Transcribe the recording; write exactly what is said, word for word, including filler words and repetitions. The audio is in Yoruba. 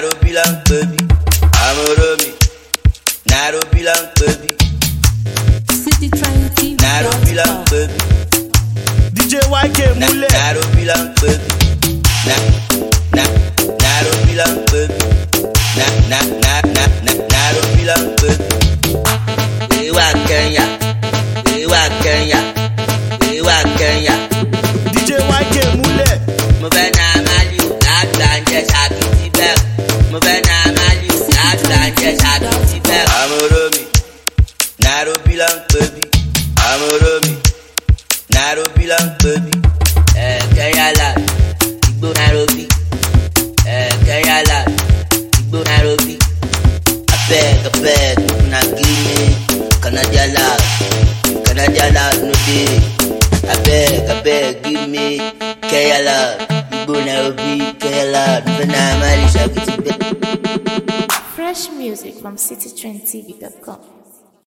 Nairobi lang baby, Amoromi. Nairobi lang baby, City twenty. Nairobi lang baby, D J Y K Mule. Nairobi lang baby, na na Nairobi lang baby, na na na na na Nairobi lang baby. We wa Kenya, we wa Kenya, we wa Kenya. D J Y K Mule. Mo fẹ́ na Mali o, lágbà ń jẹ ṣáàbì ti bẹ́ẹ̀. Mo fẹ́ na Mali o, lágbà ń jẹ ṣáàbì ti bẹ́ẹ̀. Amoromi, Nairobi lang baby, Amoromi. Nairobi lang baby, eh Kenya land, Igbo Nairobi, eh Kenya land, Igbo Nairobi. Abeg, abeg, na give me Canadian land, Canadian land no dey. Abeg, abeg, give me Kenya land, Igbo Nairobi, Kenya land. Fena Mali Shakiti. Fresh music from city trend t v dot com.